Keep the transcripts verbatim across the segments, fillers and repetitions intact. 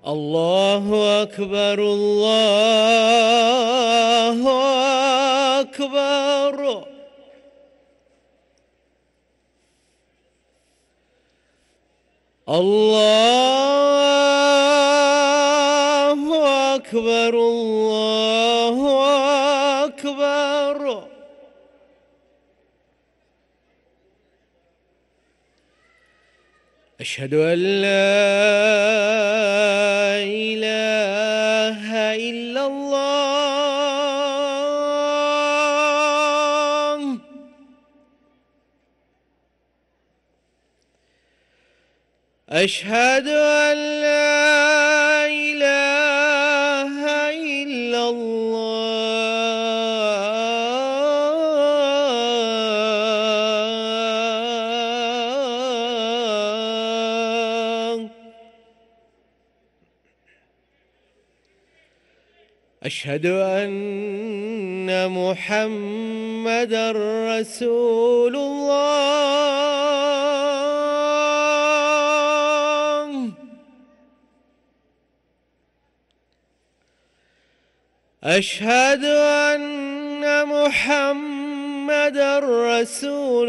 الله أكبر الله أكبر. الله أكبر الله أكبر. أشهد أن لا إله إلا الله. أشهد أن لا إله إلا الله. أشهد أن محمدًا رسول الله. أشهد أن محمدًا رسول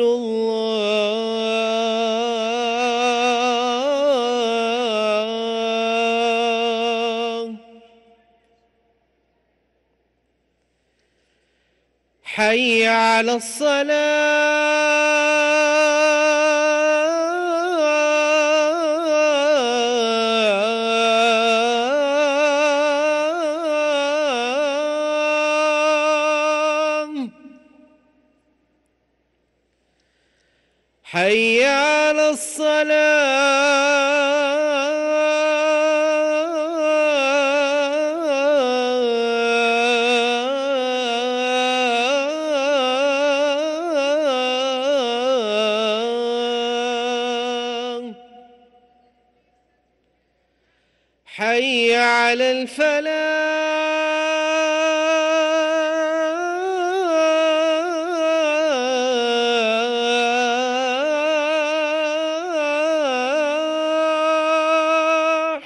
الله. حي على الصلاة. حي على الصلاة. حي على الفلاح.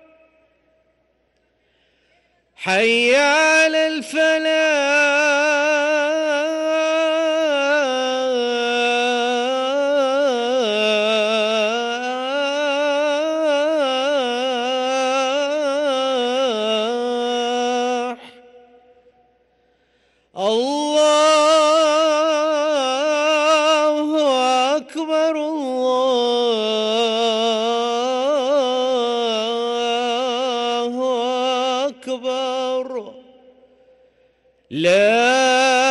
حي على الفلاح. الله أكبر الله أكبر. لا